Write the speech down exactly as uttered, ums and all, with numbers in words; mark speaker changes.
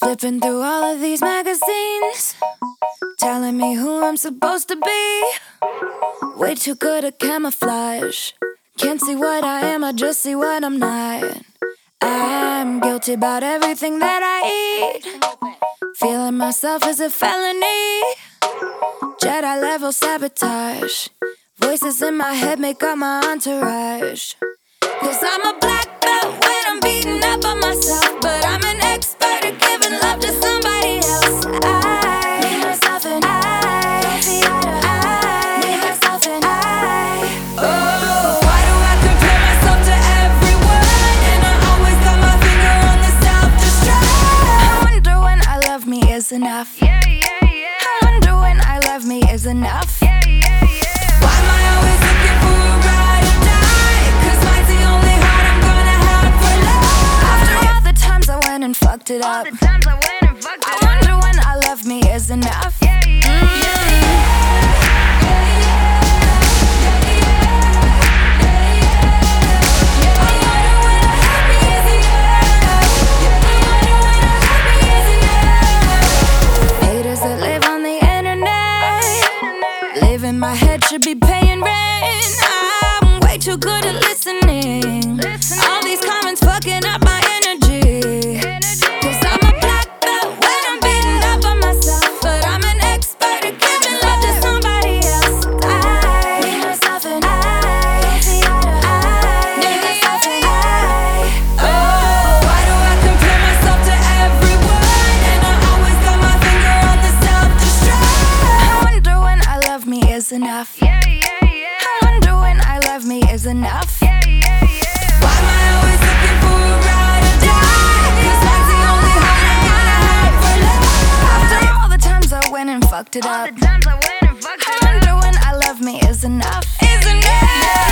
Speaker 1: Flipping through all of these magazines, telling me who I'm supposed to be. Way too good at camouflage. Can't see what I am, I just see what I'm not. I'm guilty about everything that I eat. Feeling myself is a felony. Jedi level sabotage. Voices in my head make up my entourage. Cause I'm a black belt when I'm beating up on myself, but I'm an expert at giving love to somebody else. I need myself and I see eye to eye. Need myself and I. Oh, why do I compare myself to everyone? And I always got my finger on the self-destruct. I wonder when I love me is enough. Yeah, yeah, yeah. I wonder when I love me is enough. Yeah, yeah, yeah. Why am I always looking for a ride or die? Cause mine's the only heart I'm gonna have for life. After all the times I went and fucked it up, all the times I went and fucked it up, I wonder when I love me is enough. Yeah, yeah, mm. yeah, yeah, yeah, yeah. I wonder when I love me is enough. I wonder when I love me is enough. Haters that live on the internet, live in my head should be paying rent. I'm way too good at listening. All these comments fucking up my energy. Cause I'm a black belt when I'm beating up on myself, but I'm an expert at giving love to somebody else. I need myself and I see eye to eye. Need myself and I. Oh, why do I compare myself to everyone? And I always got my finger on the self-destruct. I wonder when I love me is enough. Yeah, yeah, yeah. I wonder when I love me is enough. Yeah, yeah, yeah. Why am I always looking for a ride or die? Cause mine's the only heart I'm gonna have for life. After all the times I went and fucked it up, all the times I went and fucked it up, I wonder when I love me is enough. Is enough.